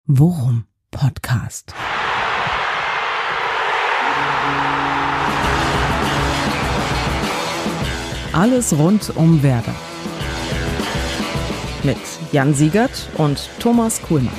Worum Podcast. Alles rund um Werder. Mit Jan Siegert und Thomas Kuhlmann.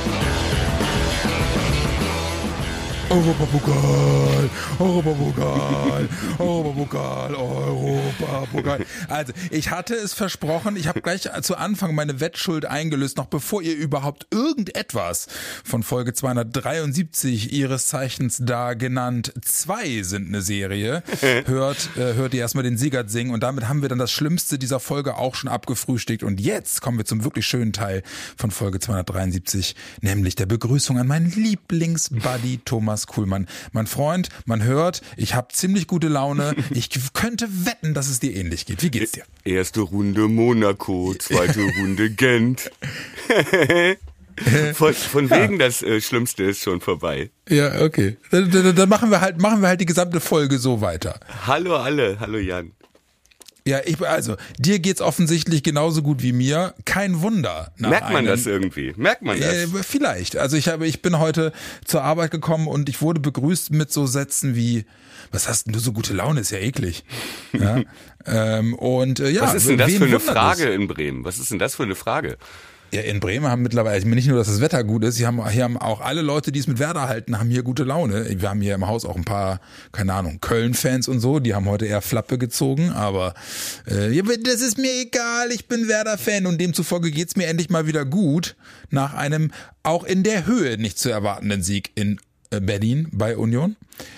Europapokal, Europapokal, Europapokal, Europapokal. Also, ich hatte es versprochen, ich habe gleich zu Anfang meine Wettschuld eingelöst, noch bevor ihr überhaupt irgendetwas von Folge 273 ihres Zeichens da genannt 2 sind eine Serie, hört ihr erstmal den Siegert singen und damit haben wir dann das Schlimmste dieser Folge auch schon abgefrühstückt und jetzt kommen wir zum wirklich schönen Teil von Folge 273, nämlich der Begrüßung an meinen Lieblingsbuddy Thomas Kuhlmann. Mein Freund, man hört, ich habe ziemlich gute Laune. Ich könnte wetten, dass es dir ähnlich geht. Wie geht's dir? Erste Runde Monaco, zweite Runde Gent. Von wegen das Schlimmste ist schon vorbei. Ja, okay. Dann machen wir halt die gesamte Folge so weiter. Hallo alle, hallo Jan. Ja, dir geht's offensichtlich genauso gut wie mir. Kein Wunder. Merkt man das irgendwie? Merkt man das? Vielleicht. Also ich bin heute zur Arbeit gekommen und ich wurde begrüßt mit so Sätzen wie, was hast denn du so gute Laune? Ist ja eklig. Ja, was ist denn das für eine Frage in Bremen? Was ist denn das für eine Frage? Ja, in Bremen haben mittlerweile, nicht nur, dass das Wetter gut ist, hier haben auch alle Leute, die es mit Werder halten, haben hier gute Laune. Wir haben hier im Haus auch ein paar, keine Ahnung, Köln-Fans und so, die haben heute eher Flappe gezogen, aber das ist mir egal, ich bin Werder-Fan und demzufolge geht's mir endlich mal wieder gut nach einem auch in der Höhe nicht zu erwartenden Sieg in Berlin bei Union.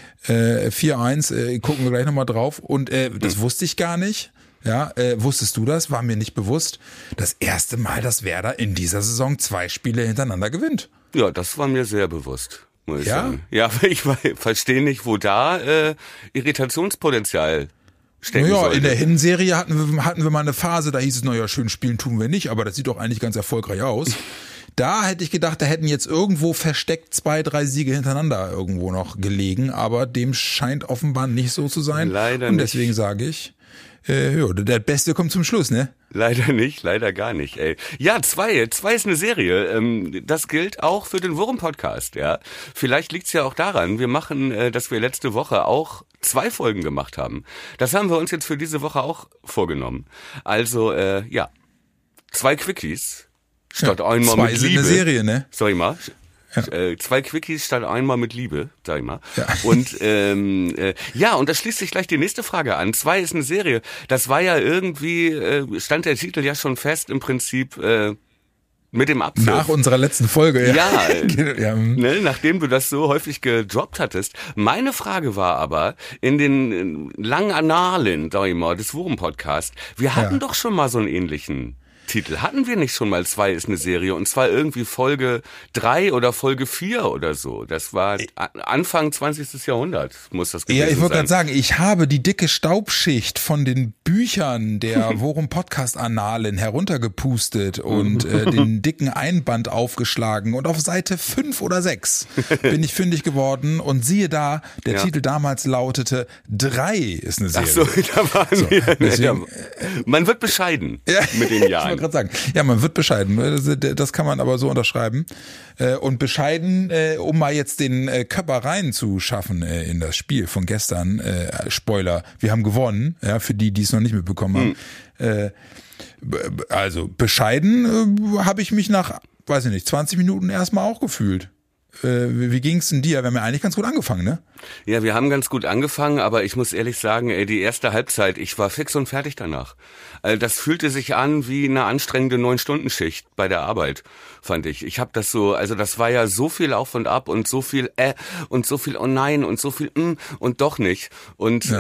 4-1, gucken wir gleich nochmal drauf und das wusste ich gar nicht. Ja, wusstest du das? War mir nicht bewusst. Das erste Mal, dass Werder in dieser Saison 2 Spiele hintereinander gewinnt. Ja, das war mir sehr bewusst, muss ich sagen. Ja, aber ich verstehe nicht, wo da Irritationspotenzial stecken sollte. In der Hinserie hatten wir mal eine Phase, da hieß es, naja, schön spielen tun wir nicht, aber das sieht doch eigentlich ganz erfolgreich aus. Da hätte ich gedacht, da hätten jetzt irgendwo versteckt 2, 3 Siege hintereinander irgendwo noch gelegen, aber dem scheint offenbar nicht so zu sein. Leider nicht. Und deswegen sage ich, der Beste kommt zum Schluss, ne? Leider nicht, leider gar nicht, ey. Ja, 2 ist eine Serie. Das gilt auch für den Worum-Podcast, ja. Vielleicht liegt's ja auch daran, wir machen, dass wir letzte Woche auch 2 Folgen gemacht haben. Das haben wir uns jetzt für diese Woche auch vorgenommen. Also, 2 Quickies statt einmal mit Liebe. 2 sind eine Serie, ne? Sorry mal. Ja. 2 Quickies statt einmal mit Liebe, sag ich mal. Ja. Und und da schließt sich gleich die nächste Frage an. 2 ist eine Serie. Das war ja irgendwie, stand der Titel ja schon fest im Prinzip mit dem Abpfiff. Nach unserer letzten Folge, ja. Ja, ne, nachdem du das so häufig gedroppt hattest. Meine Frage war aber, in den langen Annalen, sag ich mal, des Worum-Podcast, wir hatten doch schon mal so einen ähnlichen Titel. Hatten wir nicht schon mal 2 ist eine Serie und zwar irgendwie Folge 3 oder Folge 4 oder so. Das war Anfang 20. Jahrhundert muss das gewesen sein. Ja, ich wollte gerade sagen, ich habe die dicke Staubschicht von den Büchern der Worum Podcast Annalen heruntergepustet und den dicken Einband aufgeschlagen und auf Seite 5 oder 6 bin ich fündig geworden und siehe da, der Titel damals lautete 3 ist eine Serie. Ach so, da waren wir. Deswegen, man wird bescheiden mit den Jahren. Gerade sagen. Ja, man wird bescheiden. Das kann man aber so unterschreiben. Und bescheiden, um mal jetzt den Körper reinzuschaffen in das Spiel von gestern. Spoiler, wir haben gewonnen. Ja, für die es noch nicht mitbekommen haben. Also bescheiden habe ich mich nach, 20 Minuten erstmal auch gefühlt. Wie ging's denn dir? Wir haben ja eigentlich ganz gut angefangen, ne? Ja, wir haben ganz gut angefangen, aber ich muss ehrlich sagen, die erste Halbzeit, ich war fix und fertig danach. Also das fühlte sich an wie eine anstrengende 9-Stunden-Schicht bei der Arbeit, fand ich. Ich habe das so, also das war ja so viel auf und ab und so viel und so viel oh nein und so viel und doch nicht. Und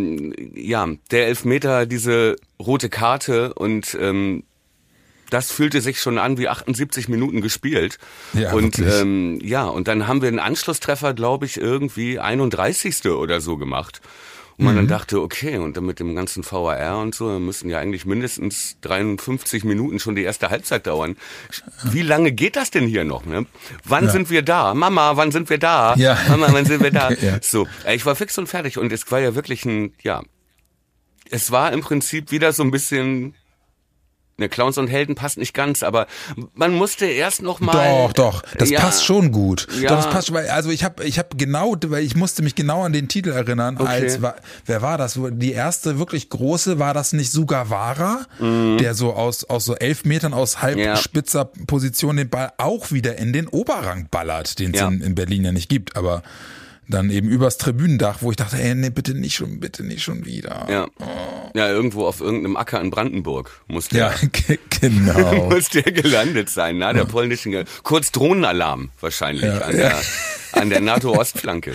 der Elfmeter, diese rote Karte und das fühlte sich schon an wie 78 Minuten gespielt. Ja, und und dann haben wir einen Anschlusstreffer, glaube ich, irgendwie 31. oder so gemacht. Und man dann dachte, okay, und dann mit dem ganzen VAR und so, müssen ja eigentlich mindestens 53 Minuten schon die erste Halbzeit dauern. Wie lange geht das denn hier noch? Ne? Wann sind wir da? Mama, wann sind wir da? Ja. Mama, wann sind wir da? Ja. So, ich war fix und fertig und es war ja wirklich es war im Prinzip wieder so ein bisschen Ne, Clowns und Helden passt nicht ganz, aber man musste erst noch mal... Doch, das passt schon gut. Ja. Doch, das passt schon, also ich hab genau, weil ich musste mich genau an den Titel erinnern, wer war das? Die erste wirklich große, war das nicht Sugawara, der so aus so 11 Metern aus halbspitzer Position den Ball auch wieder in den Oberrang ballert, den es in Berlin ja nicht gibt, aber dann eben übers Tribünendach, wo ich dachte, nee, bitte nicht schon wieder. Ja. Ja, irgendwo auf irgendeinem Acker in Brandenburg muss der, genau. muss der gelandet sein, der polnischen, kurz Drohnenalarm wahrscheinlich an der NATO-Ostflanke.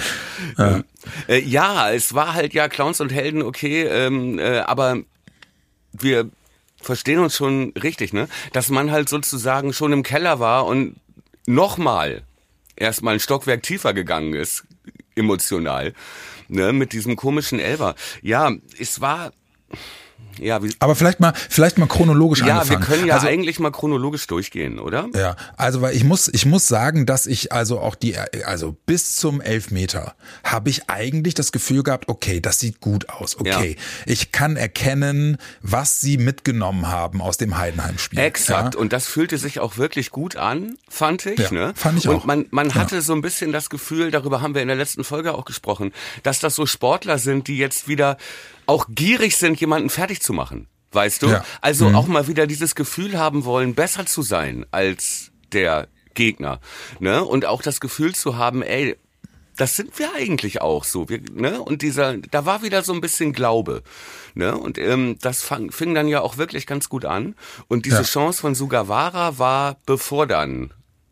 Ja. Es war halt Clowns und Helden, okay, aber wir verstehen uns schon richtig, ne? Dass man halt sozusagen schon im Keller war und nochmal erstmal ein Stockwerk tiefer gegangen ist, emotional, ne, mit diesem komischen Elfer. Ja, es war, aber vielleicht mal chronologisch angefangen. Ja, wir können eigentlich mal chronologisch durchgehen, oder? Ja, also weil ich muss sagen, dass ich also auch bis zum Elfmeter habe ich eigentlich das Gefühl gehabt, okay, das sieht gut aus, okay. Ja. Ich kann erkennen, was sie mitgenommen haben aus dem Heidenheim-Spiel. Exakt, und das fühlte sich auch wirklich gut an, fand ich. Ja, ne? Fand ich auch. Und man hatte so ein bisschen das Gefühl, darüber haben wir in der letzten Folge auch gesprochen, dass das so Sportler sind, die jetzt wieder auch gierig sind, jemanden fertig zu machen, weißt du? Ja. Also auch mal wieder dieses Gefühl haben wollen, besser zu sein als der Gegner, ne? Und auch das Gefühl zu haben, ey, das sind wir eigentlich auch so, ne? Und da war wieder so ein bisschen Glaube, ne? Und das fing dann ja auch wirklich ganz gut an. Und diese Chance von Sugawara war, bevor dann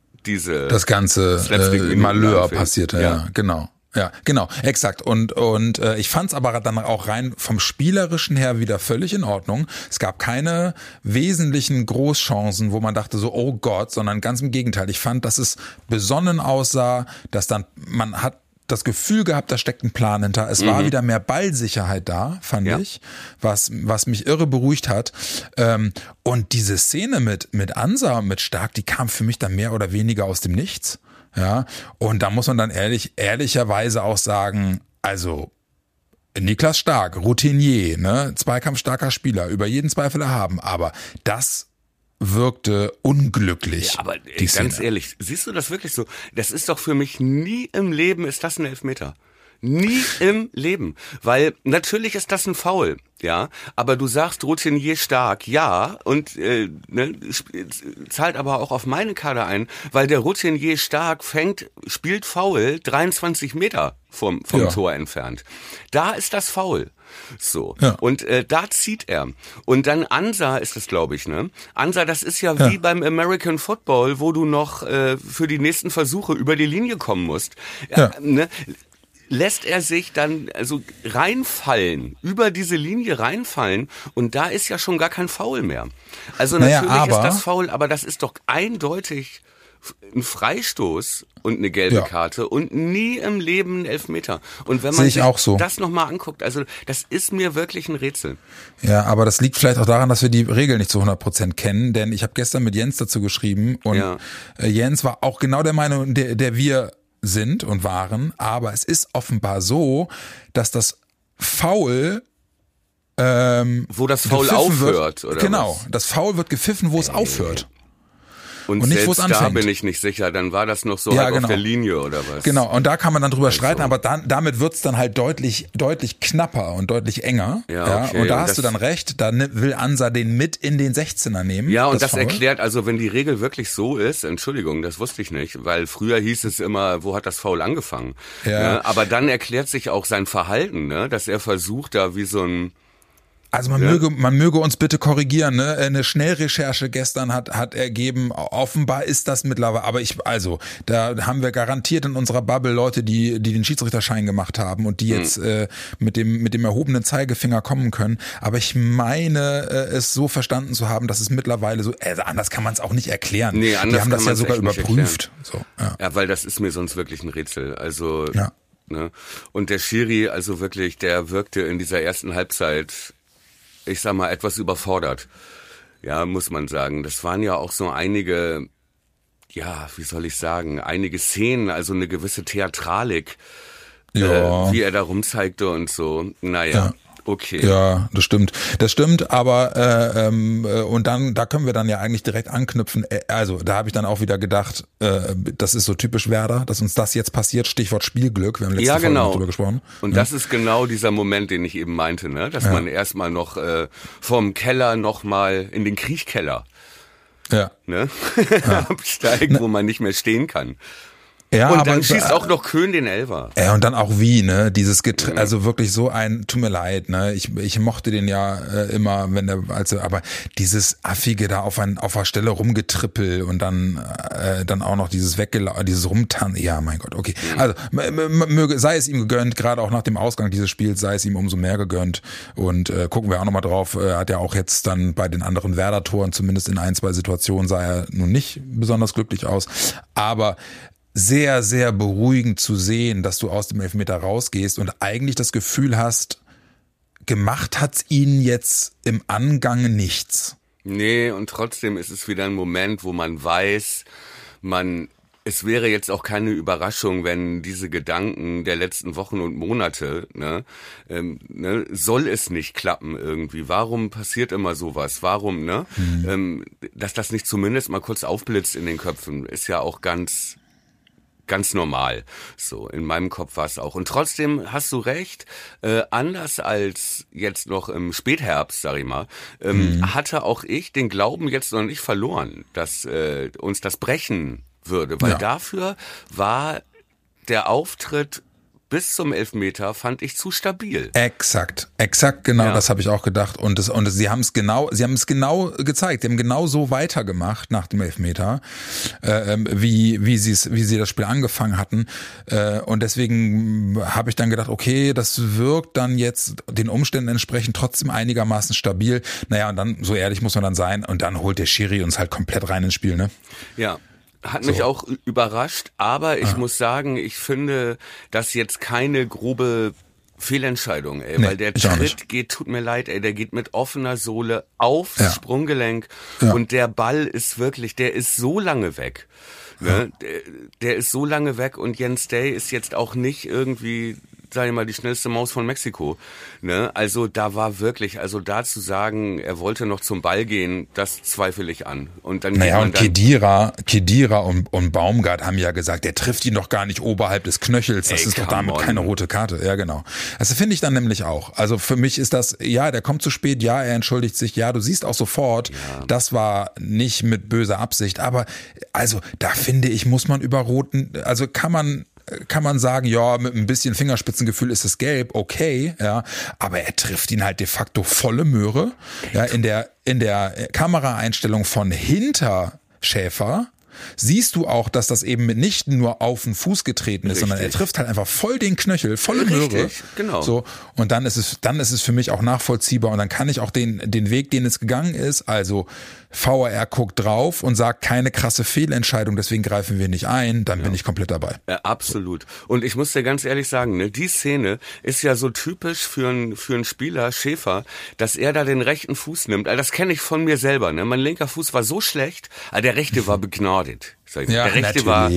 das ganze Malheur passierte, ja, genau. Ja, genau, exakt. Und ich fand's aber dann auch rein vom Spielerischen her wieder völlig in Ordnung. Es gab keine wesentlichen Großchancen, wo man dachte so, oh Gott, sondern ganz im Gegenteil. Ich fand, dass es besonnen aussah, dass dann, man hat das Gefühl gehabt, da steckt ein Plan hinter. Es war wieder mehr Ballsicherheit da, fand ich, was mich irre beruhigt hat. Und diese Szene mit Ansa und mit Stark, die kam für mich dann mehr oder weniger aus dem Nichts. Ja, und da muss man dann ehrlicherweise auch sagen, also Niklas Stark, Routinier, ne, zweikampfstarker Spieler, über jeden Zweifel erhaben, aber das wirkte unglücklich. Ja, aber ganz ehrlich, siehst du das wirklich so? Das ist doch für mich nie im Leben ist das ein Elfmeter. Nie im Leben. Weil natürlich ist das ein Foul, ja. Aber du sagst Routinier Stark, ja. Und zahlt aber auch auf meine Karte ein, weil der Routinier Stark spielt Foul 23 Meter vom Tor entfernt. Da ist das Foul. So. Ja. Und da zieht er. Und dann Ansa ist es, glaube ich, ne? Ansa, das ist ja wie beim American Football, wo du noch für die nächsten Versuche über die Linie kommen musst. Ne? Lässt er sich dann also reinfallen, über diese Linie reinfallen und da ist ja schon gar kein Foul mehr. Also natürlich ist das Foul, aber das ist doch eindeutig ein Freistoß und eine gelbe Karte und nie im Leben ein Elfmeter. Und wenn man sich das nochmal anguckt, also das ist mir wirklich ein Rätsel. Ja, aber das liegt vielleicht auch daran, dass wir die Regel nicht zu 100% kennen, denn ich habe gestern mit Jens dazu geschrieben und Jens war auch genau der Meinung, der wir sind und waren, aber es ist offenbar so, dass das Foul wo das Foul aufhört, oder genau, was? Das Foul wird gepfiffen, wo es aufhört. Und nicht, wo es anfängt. Da bin ich nicht sicher, dann war das noch so auf der Linie oder was? Genau, und da kann man dann drüber streiten, aber damit wird's dann halt deutlich knapper und deutlich enger. Ja, okay. Und da hast du dann recht, da will Ansa den mit in den 16er nehmen. Ja, und das erklärt, also wenn die Regel wirklich so ist, Entschuldigung, das wusste ich nicht, weil früher hieß es immer, wo hat das Foul angefangen? Ja. Ne? Aber dann erklärt sich auch sein Verhalten, ne? Dass er versucht, da wie so ein... Also man möge uns bitte korrigieren, ne? Eine Schnellrecherche gestern hat ergeben, offenbar ist das mittlerweile, aber da haben wir garantiert in unserer Bubble Leute, die den Schiedsrichterschein gemacht haben und die jetzt mit dem erhobenen Zeigefinger kommen können, aber ich meine es so verstanden zu haben, dass es mittlerweile so, anders kann man es auch nicht erklären. Nee, anders die haben das ja sogar überprüft. So, ja, weil das ist mir sonst wirklich ein Rätsel. Also, ne? Und der Schiri, also wirklich, der wirkte in dieser ersten Halbzeit, ich sag mal, etwas überfordert. Ja, muss man sagen. Das waren ja auch so einige, wie soll ich sagen, einige Szenen, also eine gewisse Theatralik, wie er da rumzeigte und so. Naja. Ja. Okay. Ja, das stimmt. Das stimmt, aber und dann, da können wir dann ja eigentlich direkt anknüpfen. Also da habe ich dann auch wieder gedacht, das ist so typisch Werder, dass uns das jetzt passiert. Stichwort Spielglück. Wir haben letzte Folge noch drüber gesprochen. Und das ist genau dieser Moment, den ich eben meinte, ne? Dass man erstmal noch vom Keller nochmal in den Kriechkeller absteigt, wo man nicht mehr stehen kann. Ja, und aber dann schießt auch noch Köhn den Elfer. Ja, und dann auch wie, ne? Dieses also wirklich so tut mir leid, ne? Ich mochte den ja immer, wenn der, aber dieses affige da auf der Stelle rumgetrippel und dann auch noch dieses Rumtanzen, ja, mein Gott, okay. Also sei es ihm gegönnt, gerade auch nach dem Ausgang dieses Spiels, sei es ihm umso mehr gegönnt und gucken wir auch nochmal drauf, hat ja auch jetzt dann bei den anderen Werder-Toren, zumindest in 1, 2 Situationen sah er nun nicht besonders glücklich aus, aber sehr, sehr beruhigend zu sehen, dass du aus dem Elfmeter rausgehst und eigentlich das Gefühl hast, gemacht hat's ihnen jetzt im Angang nichts. Nee, und trotzdem ist es wieder ein Moment, wo man weiß, es wäre jetzt auch keine Überraschung, wenn diese Gedanken der letzten Wochen und Monate, soll es nicht klappen irgendwie? Warum passiert immer sowas? Warum, dass das nicht zumindest mal kurz aufblitzt in den Köpfen, ist ja auch ganz normal. So, in meinem Kopf war es auch. Und trotzdem hast du recht, anders als jetzt noch im Spätherbst, sag ich mal, hatte auch ich den Glauben jetzt noch nicht verloren, dass uns das brechen würde. Weil dafür war der Auftritt bis zum Elfmeter, fand ich, zu stabil. Exakt genau, das habe ich auch gedacht. Und sie haben es genau gezeigt. Sie haben genau so weitergemacht nach dem Elfmeter, wie sie das Spiel angefangen hatten. Und deswegen habe ich dann gedacht, okay, das wirkt dann jetzt den Umständen entsprechend trotzdem einigermaßen stabil. Naja, und dann, so ehrlich muss man dann sein, und dann holt der Schiri uns halt komplett rein ins Spiel, ne? Ja. Hat mich auch überrascht, aber ich muss sagen, ich finde das jetzt keine grobe Fehlentscheidung, weil der Tritt tut mir leid, der geht mit offener Sohle aufs Sprunggelenk und der Ball ist wirklich, der ist so lange weg. Ne? Der ist so lange weg und Jens Day ist jetzt auch nicht irgendwie, sag ich mal, die schnellste Maus von Mexiko. Ne? Also da war wirklich, da zu sagen, er wollte noch zum Ball gehen, das zweifle ich an. Und dann Khedira und Baumgart haben ja gesagt, der trifft ihn doch gar nicht oberhalb des Knöchels, das ist doch damit keine rote Karte. Ja, genau. Also finde ich dann nämlich auch. Also für mich ist das, der kommt zu spät, er entschuldigt sich, du siehst auch sofort, das war nicht mit böser Absicht, aber also da finde ich, muss man über roten, also kann man sagen, mit ein bisschen Fingerspitzengefühl ist es gelb, okay, aber er trifft ihn halt de facto volle Möhre, in der Kameraeinstellung von hinter Schäfer siehst du auch, dass das eben nicht nur auf den Fuß getreten ist, sondern er trifft halt einfach voll den Knöchel, volle Möhre. Genau. So, und dann ist es für mich auch nachvollziehbar und dann kann ich auch den Weg, den es gegangen ist, also VAR guckt drauf und sagt, keine krasse Fehlentscheidung, deswegen greifen wir nicht ein, dann bin ich komplett dabei. Ja, absolut. Und ich muss dir ganz ehrlich sagen, die Szene ist ja so typisch für einen Spieler, Schäfer, dass er da den rechten Fuß nimmt. Also das kenne ich von mir selber. Ne? Mein linker Fuß war so schlecht, der rechte war begnadet. Der rechte war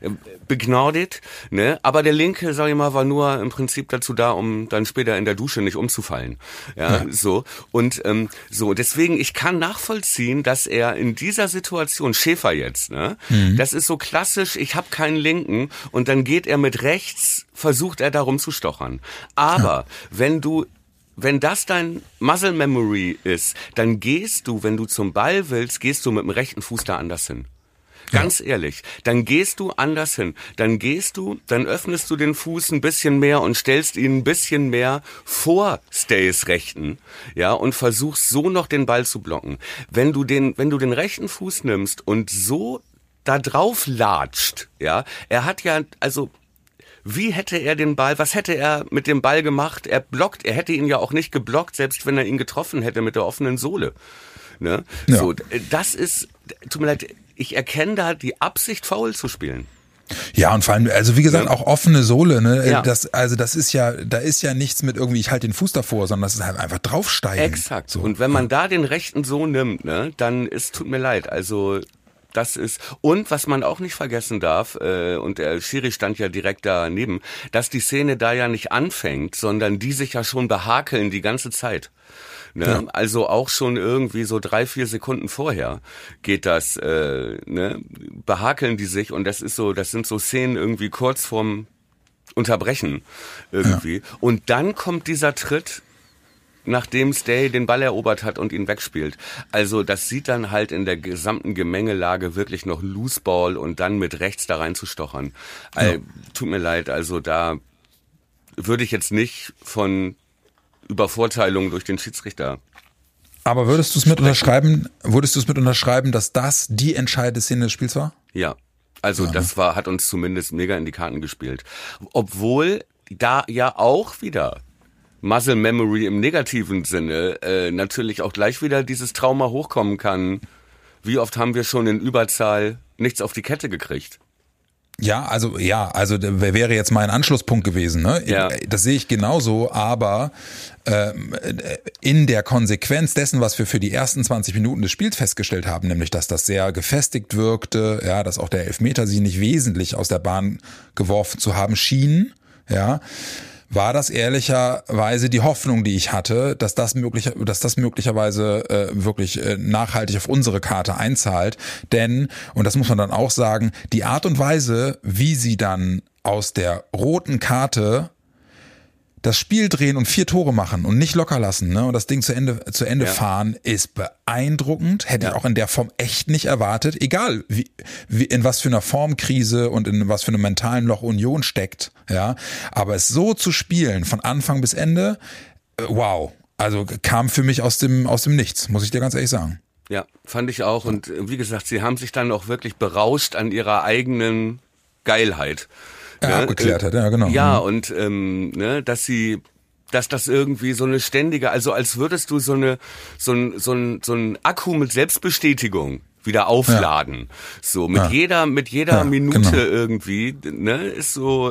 begnadet, ne? Aber der linke, sag ich mal, war nur im Prinzip dazu da, um dann später in der Dusche nicht umzufallen. So. Und deswegen, ich kann nachvollziehen, dass er in dieser Situation, Schäfer jetzt, ne? Das ist so klassisch, ich habe keinen linken und dann geht er mit rechts, versucht er da rumzustochern. Aber wenn das dein Muscle Memory ist, dann gehst du, wenn du zum Ball willst, gehst du mit dem rechten Fuß da anders hin. Ganz ehrlich, dann gehst du anders hin. Dann öffnest du den Fuß ein bisschen mehr und stellst ihn ein bisschen mehr vor Stays rechten, und versuchst so noch den Ball zu blocken. Wenn du den rechten Fuß nimmst und so da drauf latscht, er hat wie hätte er den Ball, was hätte er mit dem Ball gemacht? Er hätte ihn ja auch nicht geblockt, selbst wenn er ihn getroffen hätte mit der offenen Sohle. Ne? Ja. So, das ist, tut mir leid, ich erkenne da die Absicht, faul zu spielen. Ja, und vor allem, also wie gesagt, auch offene Sohle, ne? Ja. Da ist ja nichts mit irgendwie, ich halte den Fuß davor, sondern das ist halt einfach draufsteigen. Exakt. So. Und wenn man da den rechten so nimmt, ne, dann tut mir leid, also Das ist, und was man auch nicht vergessen darf, und der Schiri stand ja direkt daneben, dass die Szene da ja nicht anfängt, sondern die sich ja schon behakeln die ganze Zeit. Ne? Ja. Also auch schon irgendwie so 3-4 Sekunden vorher geht das, behakeln die sich, und das sind so Szenen irgendwie kurz vorm Unterbrechen irgendwie. Ja. Und dann kommt dieser Tritt, nachdem Stay den Ball erobert hat und ihn wegspielt. Also das sieht dann halt in der gesamten Gemengelage wirklich noch Loose Ball, und dann mit rechts da reinzustochern. Ja. Tut mir leid, also da würde ich jetzt nicht von Übervorteilung durch den Schiedsrichter. Aber würdest du es mit unterschreiben, dass das die entscheidende Szene des Spiels war? Ja. Also das hat uns zumindest mega in die Karten gespielt. Obwohl da ja auch wieder Muscle Memory im negativen Sinne natürlich auch gleich wieder dieses Trauma hochkommen kann. Wie oft haben wir schon in Überzahl nichts auf die Kette gekriegt? Ja, also wäre jetzt mein Anschlusspunkt gewesen, ne? Ja. Das sehe ich genauso, aber in der Konsequenz dessen, was wir für die ersten 20 Minuten des Spiels festgestellt haben, nämlich dass das sehr gefestigt wirkte, ja, dass auch der Elfmeter sie nicht wesentlich aus der Bahn geworfen zu haben schien, ja, war das ehrlicherweise die Hoffnung, die ich hatte, dass das möglicherweise wirklich nachhaltig auf unsere Karte einzahlt. Denn, und das muss man dann auch sagen, die Art und Weise, wie sie dann aus der roten Karte das Spiel drehen und 4 Tore machen und nicht locker lassen, ne, und das Ding zu Ende fahren, ist beeindruckend. Hätte ich auch in der Form echt nicht erwartet. Egal, wie in was für einer Formkrise und in was für einem mentalen Loch Union steckt, ja. Aber es so zu spielen, von Anfang bis Ende, wow. Also kam für mich aus dem Nichts, muss ich dir ganz ehrlich sagen. Ja, fand ich auch. Und wie gesagt, sie haben sich dann auch wirklich berauscht an ihrer eigenen Geilheit. Ja, abgeklärt hat, ja, genau. Ja, und dass das irgendwie so eine ständige, also als würdest du so ein Akku mit Selbstbestätigung wieder aufladen. Ja. So, mit jeder Minute genau. Irgendwie, ne, ist so,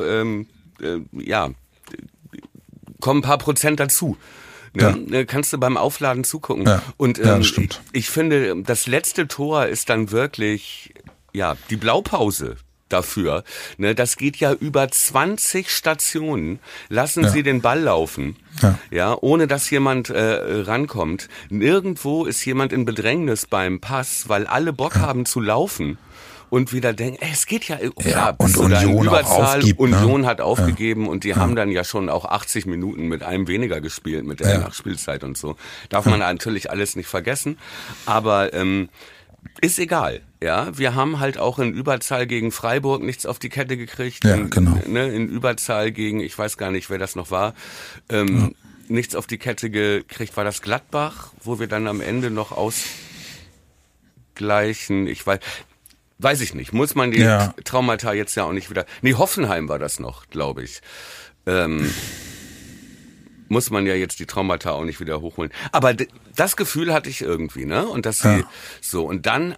kommen ein paar Prozent dazu. Ne? Ja. Kannst du beim Aufladen zugucken. Ja. Und das stimmt. Ich finde, das letzte Tor ist dann wirklich, die Blaupause dafür. Ne, das geht ja über 20 Stationen. Lassen Sie den Ball laufen, ohne dass jemand rankommt. Nirgendwo ist jemand in Bedrängnis beim Pass, weil alle Bock haben zu laufen und wieder denken, es geht ja, und Union Überzahl. Aufgibt, Union hat aufgegeben und die haben dann ja schon auch 80 Minuten mit einem weniger gespielt mit der Nachspielzeit und so. Darf man natürlich alles nicht vergessen, aber ist egal, ja. Wir haben halt auch in Überzahl gegen Freiburg nichts auf die Kette gekriegt. Ja, genau. In Überzahl gegen, ich weiß gar nicht, wer das noch war, nichts auf die Kette gekriegt. War das Gladbach, wo wir dann am Ende noch ausgleichen? Ich weiß ich nicht. Muss man die Traumata jetzt ja auch nicht wieder... Nee, Hoffenheim war das noch, glaube ich. Muss man ja jetzt die Traumata auch nicht wieder hochholen. Aber das Gefühl hatte ich irgendwie, ne? Und dass sie so, und dann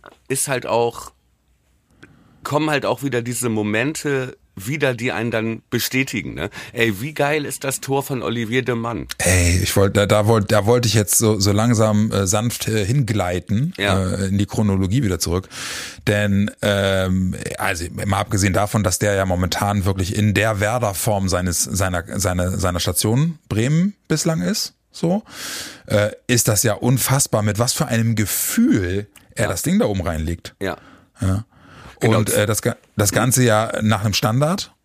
kommen halt auch wieder diese Momente wieder, die einen dann bestätigen, ne? Ey, wie geil ist das Tor von Olivier de Man? Ey, da wollte ich jetzt so langsam sanft hingleiten, in die Chronologie wieder zurück. Denn, also mal abgesehen davon, dass der ja momentan wirklich in der Werder-Form seiner Station Bremen bislang ist, so, ist das ja unfassbar, mit was für einem Gefühl er das Ding da oben reinlegt. Ja. Genau. Und das Ganze ja nach einem Standard,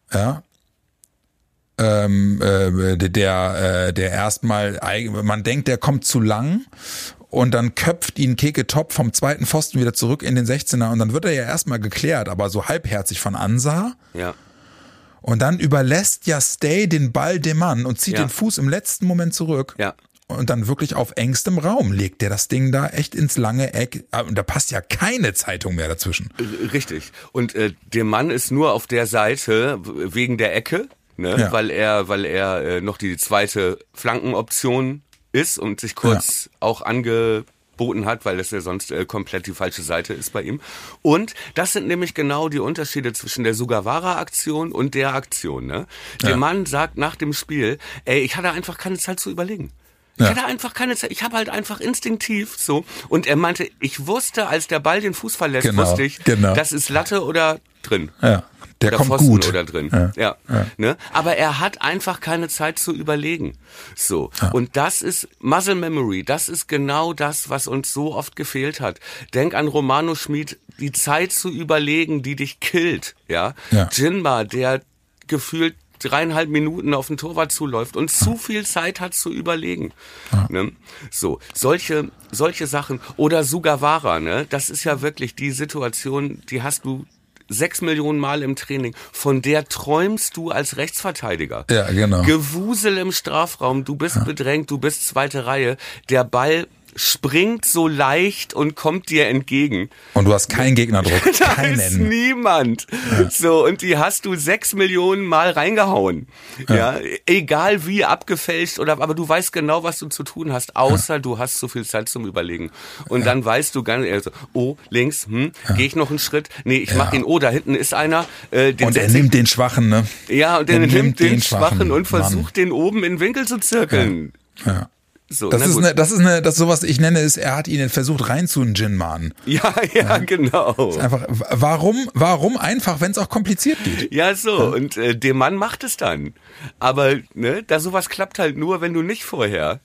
der erstmal, man denkt, der kommt zu lang und dann köpft ihn Keke Top vom zweiten Pfosten wieder zurück in den 16er und dann wird er ja erstmal geklärt, aber so halbherzig von Ansar. Ja. Und dann überlässt ja Stay den Ball dem Mann und zieht den Fuß im letzten Moment zurück. Ja. Und dann wirklich auf engstem Raum legt der das Ding da echt ins lange Eck. Und da passt ja keine Zeitung mehr dazwischen. Richtig. Und der Mann ist nur auf der Seite wegen der Ecke, ne? Weil er noch die zweite Flankenoption ist und sich kurz auch angeboten hat, weil das ja sonst komplett die falsche Seite ist bei ihm. Und das sind nämlich genau die Unterschiede zwischen der Sugawara-Aktion und der Aktion. Ne? Der Mann sagt nach dem Spiel, ey, ich hatte einfach keine Zeit zu überlegen. Ich hatte einfach keine Zeit. Ich habe halt einfach instinktiv so. Und er meinte, ich wusste, als der Ball den Fuß verlässt, wusste ich, das ist Latte oder drin. Ja. Der oder kommt Pfosten gut. Oder drin. Ja. Ne? Aber er hat einfach keine Zeit zu überlegen. So. Ja. Und das ist Muscle Memory. Das ist genau das, was uns so oft gefehlt hat. Denk an Romano Schmid, die Zeit zu überlegen, die dich killt. Ja. Jinma, der gefühlt 3,5 Minuten auf den Torwart zuläuft und zu viel Zeit hat zu überlegen. Ne? So, solche Sachen. Oder Sugawara, ne? Das ist ja wirklich die Situation, die hast du 6 Millionen Mal im Training. Von der träumst du als Rechtsverteidiger. Ja, genau. Gewusel im Strafraum, du bist bedrängt, du bist zweite Reihe. Der Ball springt so leicht und kommt dir entgegen. Und du hast keinen Gegnerdruck. Da ist niemand. Ja. So, und die hast du 6 Millionen Mal reingehauen. Ja. Egal wie abgefälscht aber du weißt genau, was du zu tun hast, außer du hast so viel Zeit zum Überlegen. Und dann weißt du ganz ehrlich, links, gehe ich noch einen Schritt? Nee, ich mach ihn, da hinten ist einer. Und er nimmt den Schwachen, ne? Ja, und er nimmt den Schwachen und versucht den oben in den Winkel zu zirkeln. Ja. So, das ist sowas, ich nenne es, er hat ihn versucht rein zu Jinman. Ja, genau. Ist einfach, warum einfach, wenn es auch kompliziert geht? Ja, so, und der Mann macht es dann. Aber, ne, da sowas klappt halt nur, wenn du nicht vorher.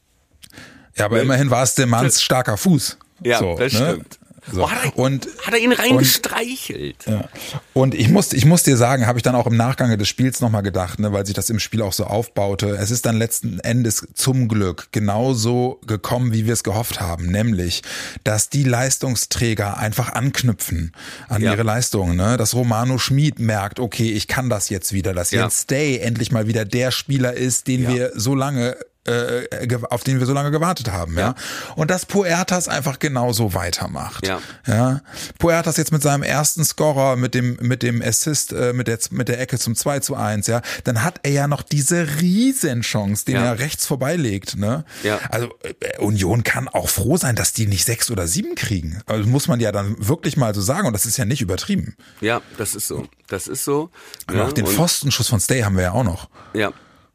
Ja, aber immerhin war es der Manns starker Fuß. Ja, so, das stimmt. So. Hat er ihn reingestreichelt. Und ich muss dir sagen, habe ich dann auch im Nachgang des Spiels nochmal gedacht, ne, weil sich das im Spiel auch so aufbaute. Es ist dann letzten Endes zum Glück genauso gekommen, wie wir es gehofft haben. Nämlich, dass die Leistungsträger einfach anknüpfen an ihre Leistungen. Ne? Dass Romano Schmid merkt, okay, ich kann das jetzt wieder. Dass Jens Stay endlich mal wieder der Spieler ist, den wir so lange auf den wir so lange gewartet haben, ja. Und dass Puertas einfach genauso weitermacht. Ja. Puertas jetzt mit seinem ersten Scorer, mit dem Assist, mit der Ecke zum 2:1, ja. Dann hat er ja noch diese Riesenchance, den er rechts vorbeilegt, ne. Ja. Also, Union kann auch froh sein, dass die nicht 6 oder 7 kriegen. Also, muss man ja dann wirklich mal so sagen. Und das ist ja nicht übertrieben. Ja, das ist so. Und auch den Pfostenschuss von Stay haben wir ja auch noch. Ja.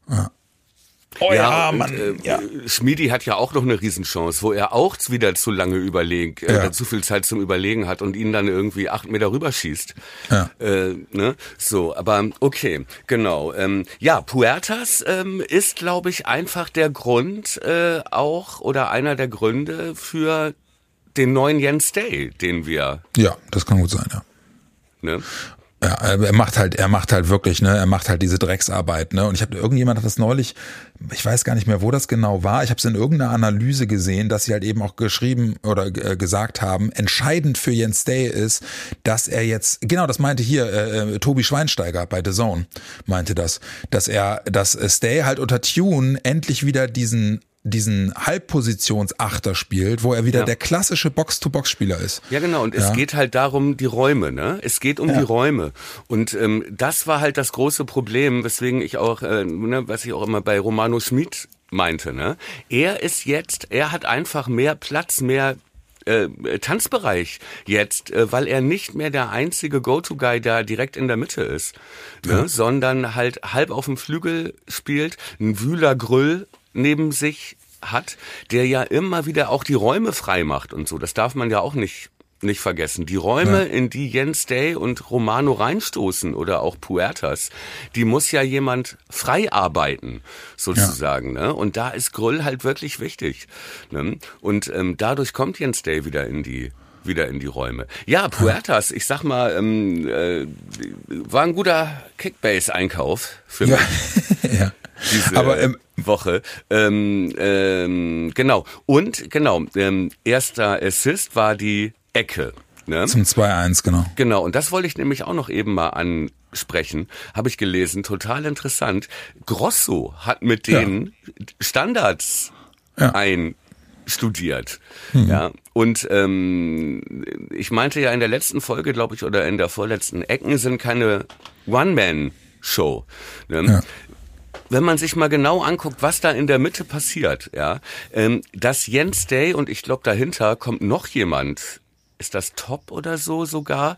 Schmidi hat ja auch noch eine Riesenchance, wo er auch wieder zu lange zu viel Zeit zum Überlegen hat und ihn dann irgendwie 8 Meter rüberschießt. Ja. Ne? So, aber okay, genau. Puertas ist, glaube ich, einfach der Grund oder einer der Gründe für den neuen Jens Stay, den wir... Ja, das kann gut sein, ja. Ne? Ja, er macht halt wirklich, ne, er macht halt diese Drecksarbeit, ne, und irgendjemand hat das neulich, ich weiß gar nicht mehr, wo das genau war, ich habe es in irgendeiner Analyse gesehen, dass sie halt eben auch geschrieben oder gesagt haben, entscheidend für Jens Stay ist, dass er jetzt, genau, das meinte hier Tobi Schweinsteiger bei The Zone, meinte das, dass Stay halt unter Tune endlich wieder diesen Halbpositionsachter spielt, wo er wieder der klassische Box-to-Box-Spieler ist. Ja, genau. Und es geht halt darum, die Räume, ne? Es geht um die Räume. Und das war halt das große Problem, weswegen ich auch, was ich auch immer bei Romano Schmid meinte, ne? Er hat einfach mehr Platz, mehr Tanzbereich jetzt, weil er nicht mehr der einzige Go-To-Guy da direkt in der Mitte ist, ne? Sondern halt halb auf dem Flügel spielt, ein Wühler Grüll neben sich hat, der ja immer wieder auch die Räume frei macht und so. Das darf man ja auch nicht vergessen. Die Räume, in die Jens Stay und Romano reinstoßen oder auch Puertas, die muss ja jemand frei arbeiten, sozusagen. Ne? Und da ist Grüll halt wirklich wichtig. Ne? Und dadurch kommt Jens Stay wieder in die Räume. Ja, Puertas, ich sag mal, war ein guter Kickbase-Einkauf für mich. Ja. Diese Woche. Genau. Und erster Assist war die Ecke. Ne? Zum 2:1, genau. Genau. Und das wollte ich nämlich auch noch eben mal ansprechen. Habe ich gelesen. Total interessant. Grosso hat mit den Standards einstudiert. Ja. Und ich meinte ja in der letzten Folge, glaube ich, oder in der vorletzten, Ecken sind keine One-Man-Show. Ne? Ja. Wenn man sich mal genau anguckt, was da in der Mitte passiert, dass Jens Stay und ich glaube dahinter kommt noch jemand, ist das Top oder so sogar,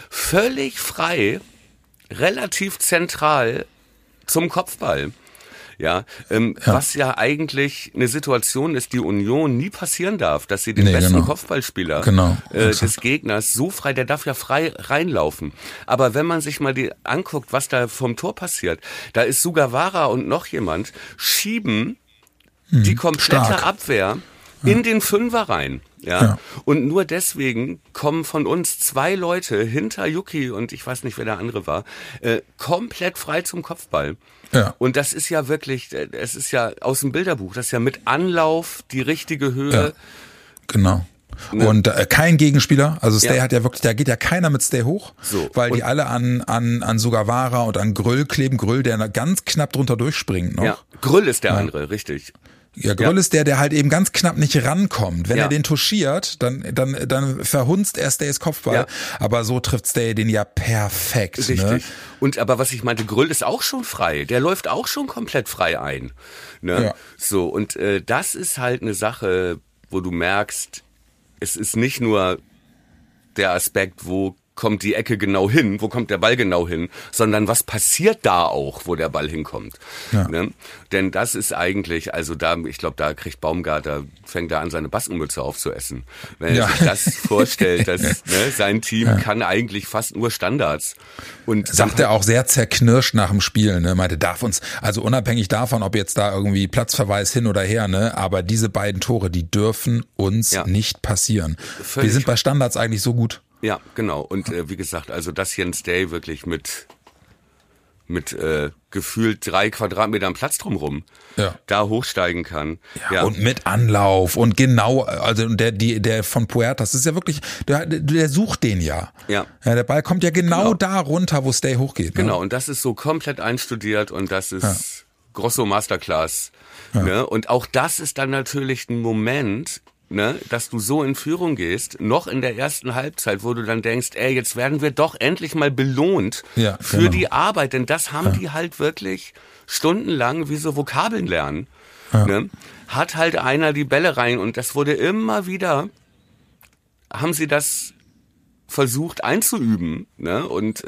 völlig frei, relativ zentral zum Kopfball. Was ja eigentlich eine Situation ist, die Union nie passieren darf, dass sie den besten Kopfballspieler des Gegners so frei, der darf ja frei reinlaufen. Aber wenn man sich mal anguckt, was da vom Tor passiert, da ist Sugawara und noch jemand, schieben die komplette Abwehr in den Fünfer rein. Ja. Und nur deswegen kommen von uns 2 Leute hinter Yuki und ich weiß nicht, wer der andere war, komplett frei zum Kopfball. Ja. Und das ist ja wirklich, es ist ja aus dem Bilderbuch, das ist ja mit Anlauf die richtige Höhe. Ja. Genau. Und kein Gegenspieler, also Stay hat ja wirklich, da geht ja keiner mit Stay hoch, weil die alle an Sugawara und an Grüll kleben. Grüll, der ganz knapp drunter durchspringt noch. Ja, Grüll ist der andere, richtig. Ja, Grüll ist der halt eben ganz knapp nicht rankommt. Wenn er den touchiert, dann verhunzt er Stays Kopfball. Ja. Aber so trifft Stay den ja perfekt. Richtig. Ne? Und aber was ich meinte, Grüll ist auch schon frei. Der läuft auch schon komplett frei ein. Ne? Ja. So, und das ist halt eine Sache, wo du merkst, es ist nicht nur der Aspekt, wo kommt die Ecke genau hin, wo kommt der Ball genau hin, sondern was passiert da auch, wo der Ball hinkommt. Ja. Ne? Denn das ist eigentlich, also da, ich glaube, da kriegt Baumgart, da fängt er an, seine Baskenmütze aufzuessen. Wenn er sich das vorstellt, dass sein Team kann eigentlich fast nur Standards. Und sagt er auch sehr zerknirscht nach dem Spiel, ne? Meinte, darf uns, also unabhängig davon, ob jetzt da irgendwie Platzverweis hin oder her, ne? Aber diese beiden Tore, die dürfen uns nicht passieren. Wir sind bei Standards eigentlich so gut. Ja, genau. Und wie gesagt, also dass Jens Day wirklich mit gefühlt 3 Quadratmetern Platz drumrum da hochsteigen kann. Ja. Und mit Anlauf und genau, also der von Puertas, das ist ja wirklich, der sucht den ja. Ja, der Ball kommt ja genau da runter, wo Stay hochgeht. Genau, und das ist so komplett einstudiert und das ist grosso Masterclass. Ja. Ne? Und auch das ist dann natürlich ein Moment, ne, dass du so in Führung gehst, noch in der ersten Halbzeit, wo du dann denkst, jetzt werden wir doch endlich mal belohnt für die Arbeit, denn das haben die halt wirklich stundenlang wie so Vokabeln lernen. Ja. Ne? Hat halt einer die Bälle rein und das wurde immer wieder, haben sie das versucht einzuüben, ne? Und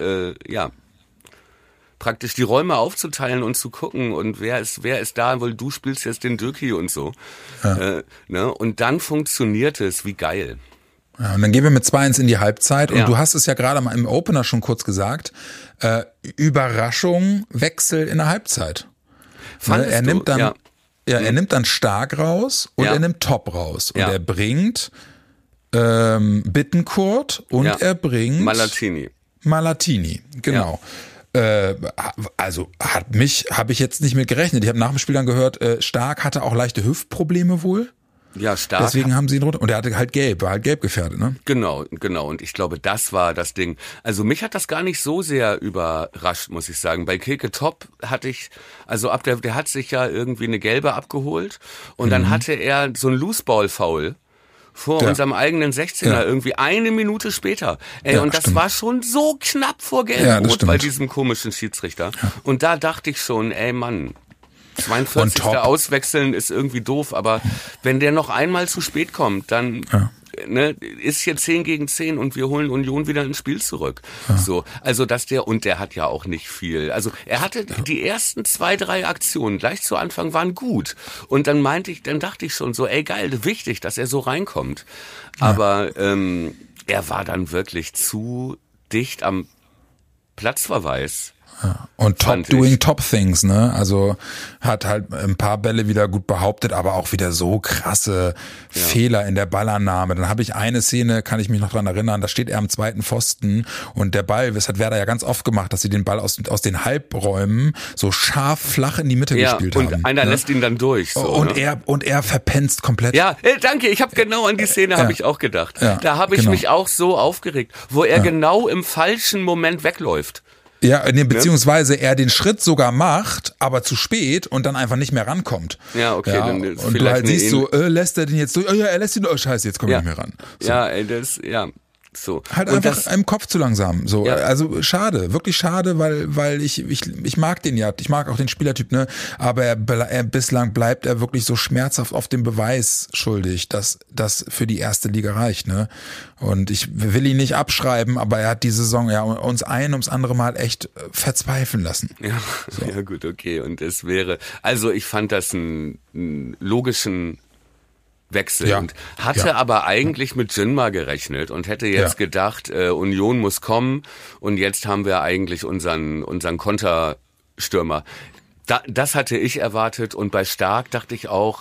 praktisch die Räume aufzuteilen und zu gucken und wer ist da, weil du spielst jetzt den Dürki und so. Ja. Ne? Und dann funktioniert es, wie geil. Ja, und dann gehen wir mit 2-1 in die Halbzeit und du hast es ja gerade mal im Opener schon kurz gesagt, Überraschung, Wechsel in der Halbzeit. Er nimmt dann Stark raus und er nimmt Top raus und er bringt Bittencourt und er bringt Malatini, genau. Ja. Also habe ich jetzt nicht mit gerechnet. Ich habe nach dem Spiel dann gehört, Stark hatte auch leichte Hüftprobleme wohl. Ja, Stark. Deswegen haben sie ihn runter. Und er hatte war halt gelb gefährdet, ne? Genau. Und ich glaube, das war das Ding. Also mich hat das gar nicht so sehr überrascht, muss ich sagen. Bei Keke Top hatte ich, also der hat sich ja irgendwie eine gelbe abgeholt und dann hatte er so ein Loose-Ball-Foul vor unserem eigenen 16er irgendwie 1 Minute später. Und das war schon so knapp vor Gelb-Rot bei diesem komischen Schiedsrichter. Ja. Und da dachte ich schon, Mann, 42. Auswechseln ist irgendwie doof, aber wenn der noch einmal zu spät kommt, dann ist hier 10-10 und wir holen Union wieder ins Spiel zurück. Ja. So, also der hat ja auch nicht viel. Also er hatte die ersten 2-3 Aktionen gleich zu Anfang waren gut und dann dachte ich schon so, geil, wichtig, dass er so reinkommt. Aber er war dann wirklich zu dicht am Platzverweis. Ja. Und doing top things, ne? Also hat halt ein paar Bälle wieder gut behauptet, aber auch wieder so krasse Fehler in der Ballannahme. Dann habe ich eine Szene, kann ich mich noch dran erinnern, da steht er am zweiten Pfosten und der Ball, das hat Werder ja ganz oft gemacht, dass sie den Ball aus den Halbräumen so scharf flach in die Mitte gespielt haben. Und einer lässt ihn dann durch. So, und er verpenzt komplett. Ja, danke, ich habe genau an die Szene habe ich auch gedacht. Ja, da habe ich mich auch so aufgeregt, wo er genau im falschen Moment wegläuft. Ja, beziehungsweise er den Schritt sogar macht, aber zu spät und dann einfach nicht mehr rankommt. Ja, okay. Ja, dann und du halt siehst so, lässt er den jetzt durch? Oh ja, er lässt ihn durch. Oh, scheiße, jetzt komme ich nicht mehr ran. So. Ja, So. Halt und einfach im Kopf zu langsam. So, Ja. also schade, wirklich schade, weil ich mag den ja, ich mag auch den Spielertyp, ne? Aber bislang bleibt er wirklich so schmerzhaft auf dem Beweis schuldig, dass das für die erste Liga reicht, ne? Und ich will ihn nicht abschreiben, aber er hat die Saison ja uns ums andere Mal echt verzweifeln lassen. Ja, So. ja gut, okay. Und es wäre, also ich fand das einen logischen Wechsel Ja. und hatte aber eigentlich mit Jinma gerechnet und hätte jetzt gedacht, Union muss kommen und jetzt haben wir eigentlich unseren Konterstürmer. Das hatte ich erwartet und bei Stark dachte ich auch,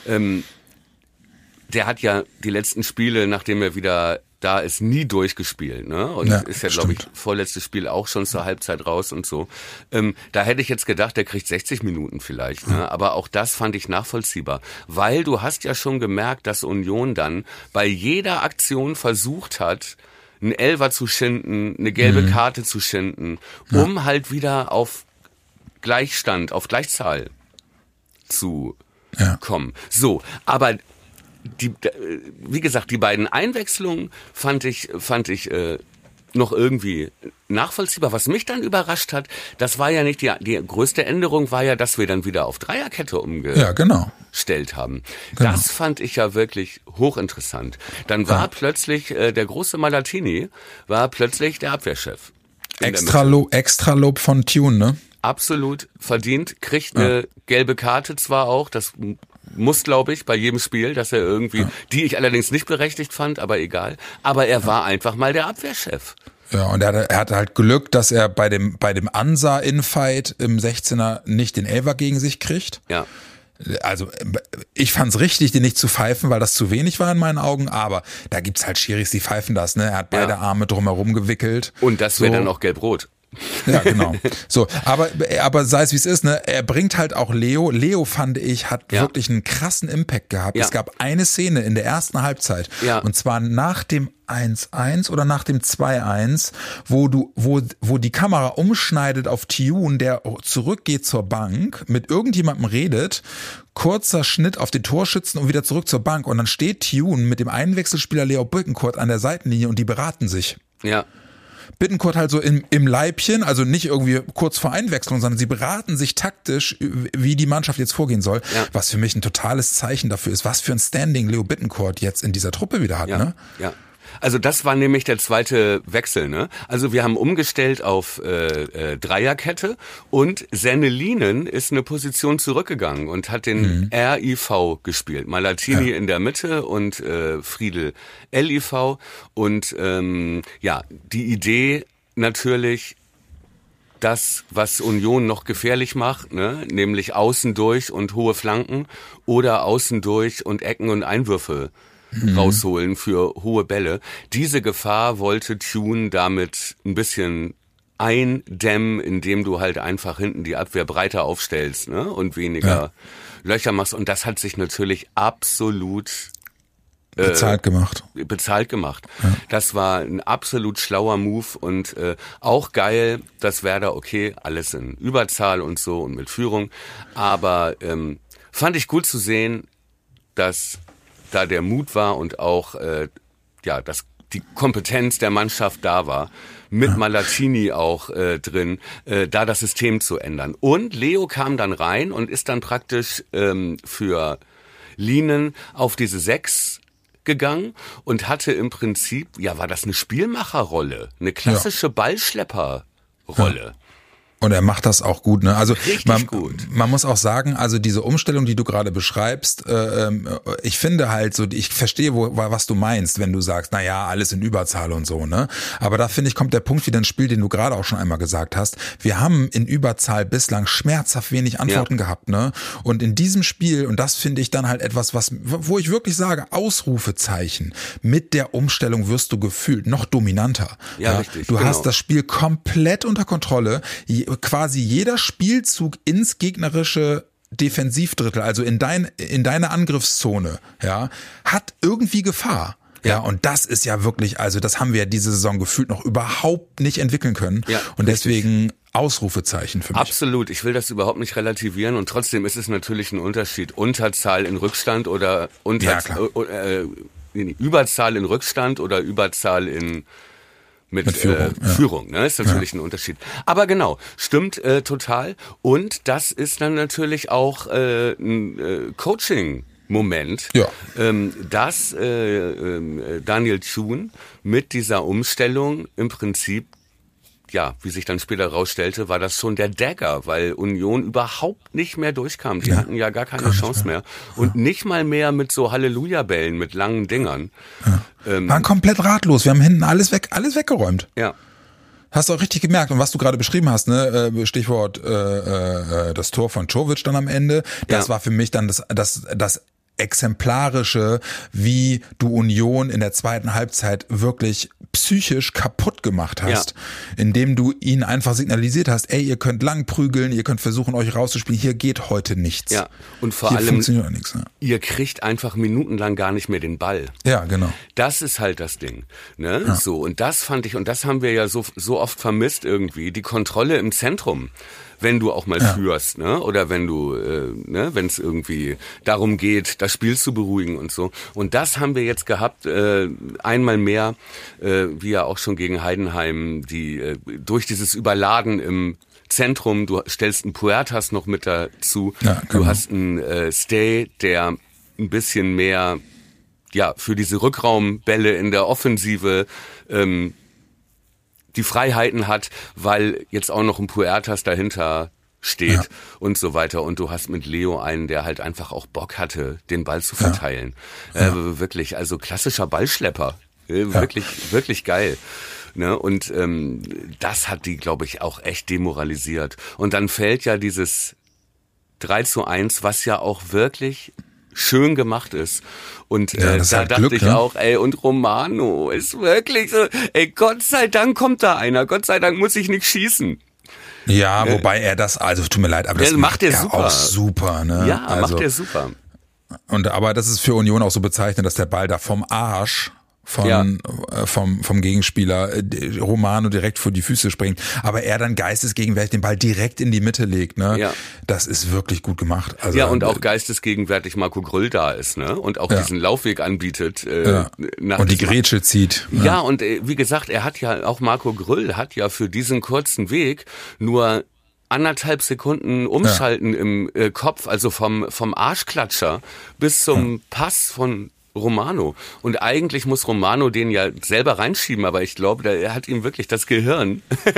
der hat ja die letzten Spiele, nachdem er wieder da ist, nie durchgespielt, ne? Und Ja, ist ja, glaube ich, stimmt. vorletztes Spiel auch schon zur Halbzeit raus und so. Da hätte ich jetzt gedacht, der kriegt 60 Minuten vielleicht, ne? Aber auch das fand ich nachvollziehbar, weil du hast ja schon gemerkt, dass Union dann bei jeder Aktion versucht hat, einen Elfer zu schinden, eine gelbe Karte zu schinden, um halt wieder auf Gleichstand, auf Gleichzahl zu kommen. So, aber wie gesagt, die beiden Einwechslungen fand ich noch irgendwie nachvollziehbar. Was mich dann überrascht hat, das war ja nicht die größte Änderung, war ja, dass wir dann wieder auf Dreierkette umgestellt haben. Genau. Das fand ich ja wirklich hochinteressant. Dann war plötzlich der große Malatini, war plötzlich der Abwehrchef. Extra Lob von Tune, ne? Absolut verdient, kriegt eine gelbe Karte zwar auch, das muss, glaube ich, bei jedem Spiel, dass er irgendwie, die ich allerdings nicht berechtigt fand, aber egal, aber er war einfach mal der Abwehrchef. Ja, und er hatte halt Glück, dass er bei dem Ansa-Infight im 16er nicht den Elfer gegen sich kriegt. Ja. Also ich fand's richtig, den nicht zu pfeifen, weil das zu wenig war in meinen Augen, aber da gibt's halt Schiris, die pfeifen das, ne? Er hat beide Arme drumherum gewickelt. Und das wäre so. dann auch gelb-rot. Ja, genau. So, aber sei es wie es ist, ne? Er bringt halt auch Leo. Leo, fand ich, hat wirklich einen krassen Impact gehabt. Ja. Es gab eine Szene in der ersten Halbzeit, und zwar nach dem 1-1 oder nach dem 2-1, wo die Kamera umschneidet auf Tune, der zurückgeht zur Bank, mit irgendjemandem redet, kurzer Schnitt auf den Torschützen und wieder zurück zur Bank, und dann steht Tune mit dem Einwechselspieler Leo Bittencourt an der Seitenlinie und die beraten sich. Ja. Bittencourt halt so im Leibchen, also nicht irgendwie kurz vor Einwechslung, sondern sie beraten sich taktisch, wie die Mannschaft jetzt vorgehen soll, was für mich ein totales Zeichen dafür ist, was für ein Standing Leo Bittencourt jetzt in dieser Truppe wieder hat, ne? Ja. Also das war nämlich der zweite Wechsel, ne? Also wir haben umgestellt auf Dreierkette und Sennelinen ist eine Position zurückgegangen und hat den RIV gespielt. Malatini in der Mitte und Friedel LIV und die Idee natürlich, das, was Union noch gefährlich macht, ne? Nämlich außen durch und hohe Flanken oder außen durch und Ecken und Einwürfe rausholen für hohe Bälle. Diese Gefahr wollte Tune damit ein bisschen eindämmen, indem du halt einfach hinten die Abwehr breiter aufstellst, ne? Und weniger Löcher machst. Und das hat sich natürlich absolut bezahlt gemacht. Ja. Das war ein absolut schlauer Move und auch geil, dass Werder, alles in Überzahl und so und mit Führung, aber fand ich gut zu sehen, dass da der Mut war und auch dass die Kompetenz der Mannschaft da war, mit Malatini auch drin, da das System zu ändern. Und Leo kam dann rein und ist dann praktisch für Lienen auf diese 6 gegangen und hatte im Prinzip, war das eine Spielmacherrolle, eine klassische Ballschlepperrolle. Ja. Und er macht das auch gut, ne? Also richtig gut. Man muss auch sagen, also diese Umstellung, die du gerade beschreibst, ich finde halt so, ich verstehe, was du meinst, wenn du sagst, alles in Überzahl und so, ne? Aber da finde ich, kommt der Punkt wieder ins Spiel, den du gerade auch schon einmal gesagt hast. Wir haben in Überzahl bislang schmerzhaft wenig Antworten gehabt, ne? Und in diesem Spiel, und das finde ich dann halt etwas, wo ich wirklich sage, Ausrufezeichen, mit der Umstellung wirst du gefühlt noch dominanter. Ja, richtig. Du hast das Spiel komplett unter Kontrolle. Quasi jeder Spielzug ins gegnerische Defensivdrittel, also in deine Angriffszone, hat irgendwie Gefahr. Ja, und das ist ja wirklich, also das haben wir ja diese Saison gefühlt noch überhaupt nicht entwickeln können. Ja, und deswegen Ausrufezeichen für mich. Absolut, ich will das überhaupt nicht relativieren und trotzdem ist es natürlich ein Unterschied. Unterzahl in Rückstand oder Überzahl in Rückstand oder Überzahl mit Führung, Führung, ne? Ist natürlich ein Unterschied. Aber genau, stimmt total. Und das ist dann natürlich auch ein Coaching-Moment, dass Daniel Thune mit dieser Umstellung im Prinzip, ja, wie sich dann später rausstellte, war das schon der Dagger, weil Union überhaupt nicht mehr durchkam. Die hatten ja gar keine Chance mehr. Und nicht mal mehr mit so Halleluja-Bällen, mit langen Dingern. Waren komplett ratlos. Wir haben hinten alles weggeräumt. Ja. Hast du auch richtig gemerkt. Und was du gerade beschrieben hast, ne, Stichwort das Tor von Čović dann am Ende, das war für mich dann das Exemplarische, wie du Union in der zweiten Halbzeit wirklich psychisch kaputt gemacht hast, indem du ihnen einfach signalisiert hast, ey, ihr könnt lang prügeln, ihr könnt versuchen, euch rauszuspielen, hier geht heute nichts. Ja, und vor hier allem, funktioniert auch nichts, ne? Ihr kriegt einfach minutenlang gar nicht mehr den Ball. Ja, genau. Das ist halt das Ding, ne? Ja. So, und das fand ich, und das haben wir ja so oft vermisst irgendwie, die Kontrolle im Zentrum. Wenn du auch mal führst, ne? Oder wenn du, wenn es irgendwie darum geht, das Spiel zu beruhigen und so. Und das haben wir jetzt gehabt, einmal mehr, wie ja auch schon gegen Heidenheim, die durch dieses Überladen im Zentrum, du stellst einen Puertas noch mit dazu, du hast einen Stay, der ein bisschen mehr, für diese Rückraumbälle in der Offensive, die Freiheiten hat, weil jetzt auch noch ein Puertas dahinter steht und so weiter. Und du hast mit Leo einen, der halt einfach auch Bock hatte, den Ball zu verteilen. Wirklich, also klassischer Ballschlepper. Wirklich, wirklich geil. Ne? Und das hat die, glaube ich, auch echt demoralisiert. Und dann fällt ja dieses 3:1, was ja auch wirklich schön gemacht ist. Und da dachte Glück, ich auch, ey, und Romano ist wirklich so, ey, Gott sei Dank kommt da einer, Gott sei Dank muss ich nicht schießen. Ja, wobei er das, also tut mir leid, aber das macht er super. Auch super, ne? Ja, also, macht er super. Aber das ist für Union auch so bezeichnend, dass der Ball da vom Arsch vom Gegenspieler Romano direkt vor die Füße springt, aber er dann geistesgegenwärtig den Ball direkt in die Mitte legt, ne? Ja. Das ist wirklich gut gemacht. Also, ja, und auch geistesgegenwärtig Marco Grüll da ist, ne? Und auch diesen Laufweg anbietet. Und die Grätsche zieht. Ne? Ja, und wie gesagt, Marco Grüll hat ja für diesen kurzen Weg nur 1,5 Sekunden umschalten im Kopf, also vom Arschklatscher bis zum Pass von Romano. Und eigentlich muss Romano den ja selber reinschieben, aber ich glaube, er hat ihm wirklich das Gehirn.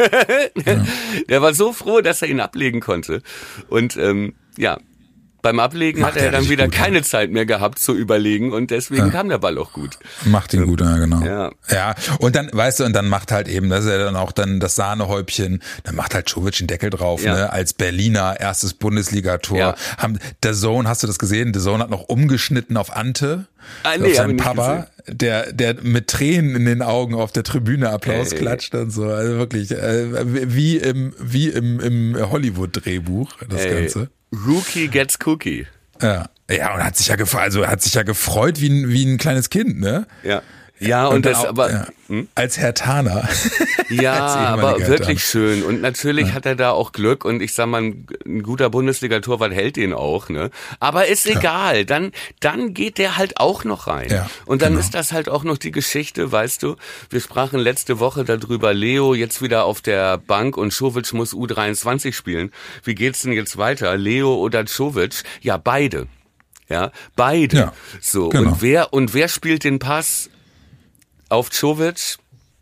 Der war so froh, dass er ihn ablegen konnte. Und beim Ablegen hat er dann wieder keine Zeit mehr gehabt zu überlegen und deswegen kam der Ball auch gut. Macht ihn gut, ja, genau. Ja, und dann, weißt du, und dann macht halt eben, das ist ja dann auch dann das Sahnehäubchen, dann macht halt Čović den Deckel drauf, ne, als Berliner erstes Bundesligator. Ja. DAZN, hast du das gesehen? DAZN hat noch umgeschnitten auf Ante. Nee, auf seinen Papa, der mit Tränen in den Augen auf der Tribüne Applaus klatscht und so. Also wirklich, wie im Hollywood-Drehbuch, das Ganze. Rookie gets Cookie. Ja, und hat sich ja gefreut wie ein kleines Kind, ne? Ja. Ja, und das auch, aber als Herr Taner. Ja, aber wirklich schön. Und natürlich hat er da auch Glück und ich sag mal, ein guter Bundesliga-Torwart hält ihn auch, ne? Aber ist egal, dann geht der halt auch noch rein. Ja, und dann ist das halt auch noch die Geschichte, weißt du, wir sprachen letzte Woche darüber, Leo jetzt wieder auf der Bank und Čović muss U23 spielen. Wie geht's denn jetzt weiter? Leo oder Čović? Ja, beide. Ja, beide. Ja, so, genau. Und wer spielt den Pass auf Čović?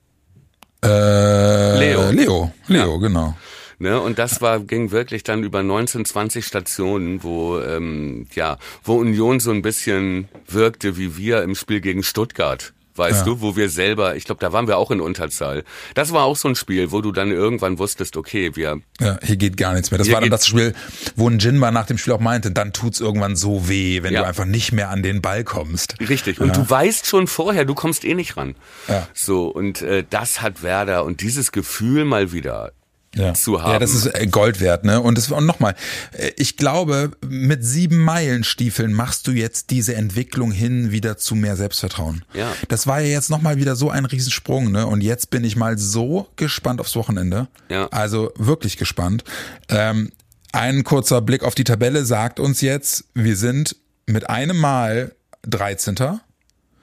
Leo, genau. Ne, und das ging wirklich dann über 19, 20 Stationen, wo Union so ein bisschen wirkte wie wir im Spiel gegen Stuttgart. Weißt du, wo wir selber, ich glaube, da waren wir auch in Unterzahl. Das war auch so ein Spiel, wo du dann irgendwann wusstest, okay, hier geht gar nichts mehr. Das war dann das Spiel, wo ein Jinma nach dem Spiel auch meinte, dann tut's irgendwann so weh, wenn du einfach nicht mehr an den Ball kommst. Richtig. Und du weißt schon vorher, du kommst eh nicht ran. Ja. So, und das hat Werder und dieses Gefühl mal wieder zu haben. Ja, das ist Gold wert, ne? Und nochmal, ich glaube, mit 7 Meilenstiefeln machst du jetzt diese Entwicklung hin wieder zu mehr Selbstvertrauen. Ja. Das war ja jetzt nochmal wieder so ein Riesensprung, ne? Und jetzt bin ich mal so gespannt aufs Wochenende. Ja. Also wirklich gespannt. Ein kurzer Blick auf die Tabelle sagt uns jetzt, wir sind mit einem Mal 13.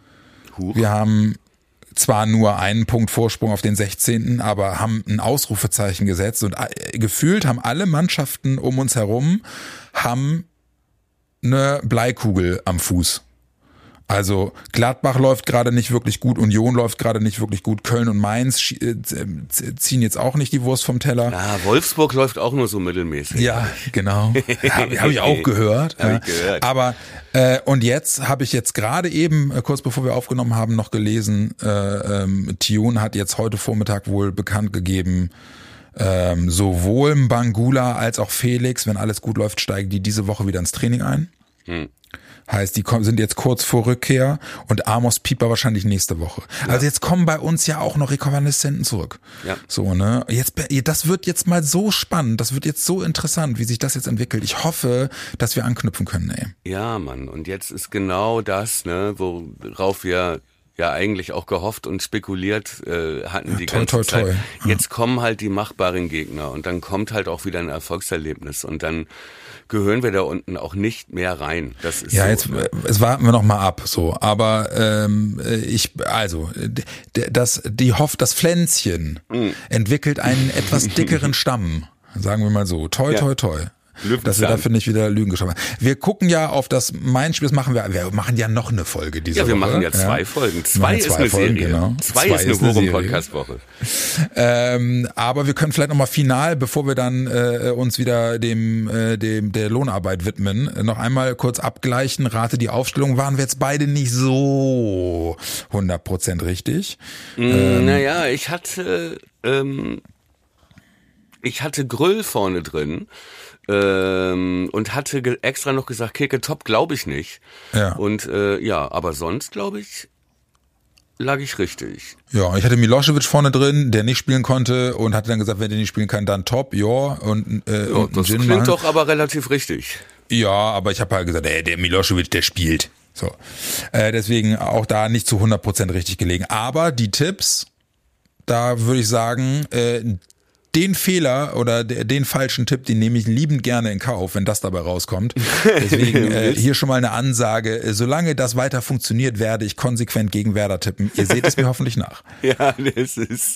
Huch. Wir haben zwar nur einen Punkt Vorsprung auf den 16., aber haben ein Ausrufezeichen gesetzt und gefühlt haben alle Mannschaften um uns herum haben eine Bleikugel am Fuß. Also Gladbach läuft gerade nicht wirklich gut, Union läuft gerade nicht wirklich gut, Köln und Mainz ziehen jetzt auch nicht die Wurst vom Teller. Ja, Wolfsburg läuft auch nur so mittelmäßig. Ja, genau. Hab ich auch gehört. Hab ich gehört. Aber und jetzt habe ich jetzt gerade eben, kurz bevor wir aufgenommen haben, noch gelesen, Thion hat jetzt heute Vormittag wohl bekannt gegeben, sowohl Mbangula als auch Felix, wenn alles gut läuft, steigen die diese Woche wieder ins Training ein. Heißt, die sind jetzt kurz vor Rückkehr und Amos Pieper wahrscheinlich nächste Woche. Ja. Also jetzt kommen bei uns ja auch noch Rekonvaleszenten zurück. Ja. So, ne? Das wird jetzt mal so spannend, das wird jetzt so interessant, wie sich das jetzt entwickelt. Ich hoffe, dass wir anknüpfen können, ey. Ja, Mann. Und jetzt ist genau das, ne, worauf wir ja eigentlich auch gehofft und spekuliert hatten die ganze Zeit. Toi. Jetzt kommen halt die machbaren Gegner und dann kommt halt auch wieder ein Erfolgserlebnis und dann gehören wir da unten auch nicht mehr rein. Das ist ja, so, jetzt ne? warten wir noch mal ab, so. Aber das Pflänzchen entwickelt einen etwas dickeren Stamm, sagen wir mal so. Toi. Dass wir dafür nicht wieder Lügen geschaffen haben. Wir gucken ja auf das Main-Spiel, wir machen ja noch eine Folge diese Woche. Ja, wir machen ja 2 Folgen. 2 ist eine Serie. Genau. 2 ist eine Wochen-Podcast-Woche. Aber wir können vielleicht nochmal final, bevor wir dann uns wieder der Lohnarbeit widmen, noch einmal kurz abgleichen. Rate die Aufstellung, waren wir jetzt beide nicht so 100% richtig? Naja, ich hatte Gröll vorne drin. Und hatte extra noch gesagt, Keke top, glaube ich nicht. Ja. Und aber sonst, glaube ich, lag ich richtig. Ja, ich hatte Milosevic vorne drin, der nicht spielen konnte und hatte dann gesagt, wenn der nicht spielen kann, dann top, ja. Und das klingt doch aber relativ richtig. Ja, aber ich habe halt gesagt, der Milosevic, der spielt. So, deswegen auch da nicht zu 100% richtig gelegen. Aber die Tipps, da würde ich sagen, den Fehler oder den falschen Tipp, den nehme ich liebend gerne in Kauf, wenn das dabei rauskommt. Deswegen hier schon mal eine Ansage. Solange das weiter funktioniert, werde ich konsequent gegen Werder tippen. Ihr seht es mir hoffentlich nach. Ja, das ist...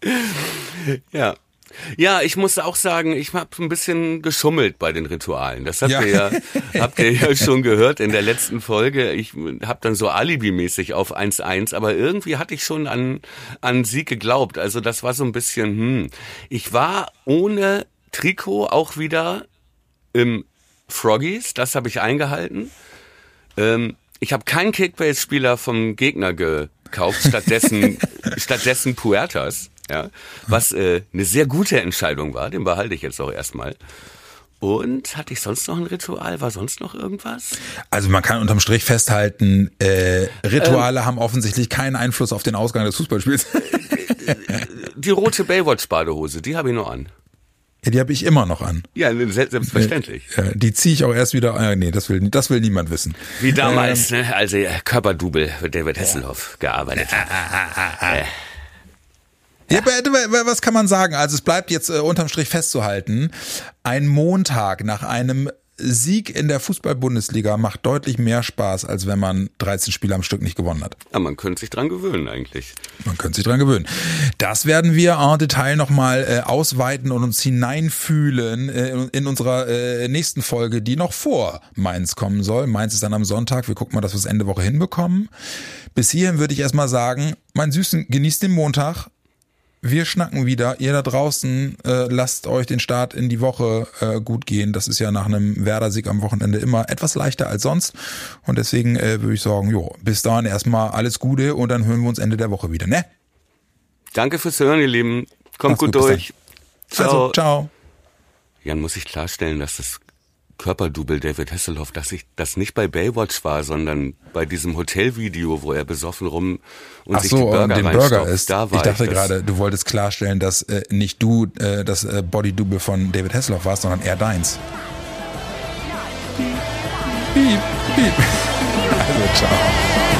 Ja, ich muss auch sagen, ich habe ein bisschen geschummelt bei den Ritualen. Das habt ihr ja schon gehört in der letzten Folge. Ich habe dann so alibimäßig auf 1-1, aber irgendwie hatte ich schon an Sieg geglaubt. Also das war so ein bisschen, Ich war ohne Trikot auch wieder im Froggies, das habe ich eingehalten. Ich habe keinen Kickbase-Spieler vom Gegner gekauft, stattdessen Puertas. Ja, was eine sehr gute Entscheidung war, den behalte ich jetzt auch erstmal. Und hatte ich sonst noch ein Ritual? War sonst noch irgendwas? Also man kann unterm Strich festhalten, Rituale haben offensichtlich keinen Einfluss auf den Ausgang des Fußballspiels. Die rote Baywatch-Badehose, die habe ich noch an. Ja, die habe ich immer noch an. Ja, selbstverständlich. Die ziehe ich auch erst wieder. Nee, das will niemand wissen. Wie damals, als Körperdouble für David Hasselhoff gearbeitet hat. Ja, was kann man sagen? Also es bleibt jetzt unterm Strich festzuhalten, ein Montag nach einem Sieg in der Fußball-Bundesliga macht deutlich mehr Spaß, als wenn man 13 Spiele am Stück nicht gewonnen hat. Ja, man könnte sich dran gewöhnen eigentlich. Man könnte sich dran gewöhnen. Das werden wir en Detail nochmal ausweiten und uns hineinfühlen in unserer nächsten Folge, die noch vor Mainz kommen soll. Mainz ist dann am Sonntag. Wir gucken mal, dass wir es Ende Woche hinbekommen. Bis hierhin würde ich erstmal sagen, mein Süßen, genießt den Montag. Wir schnacken wieder. Ihr da draußen, lasst euch den Start in die Woche gut gehen. Das ist ja nach einem Werder-Sieg am Wochenende immer etwas leichter als sonst. Und deswegen würde ich sagen, bis dahin erstmal alles Gute und dann hören wir uns Ende der Woche wieder, ne? Danke fürs Hören, ihr Lieben. Kommt gut durch. Ciao. Also, ciao. Jan, muss ich klarstellen, dass das Körperdouble David Hasselhoff, dass ich das nicht bei Baywatch war, sondern bei diesem Hotelvideo, wo er besoffen rum und sich die Burger den reinstopft. Burger isst. Da war ich dachte gerade, du wolltest klarstellen, dass nicht du das Bodydouble von David Hasselhoff warst, sondern er deins. Piep, piep. Also, ciao.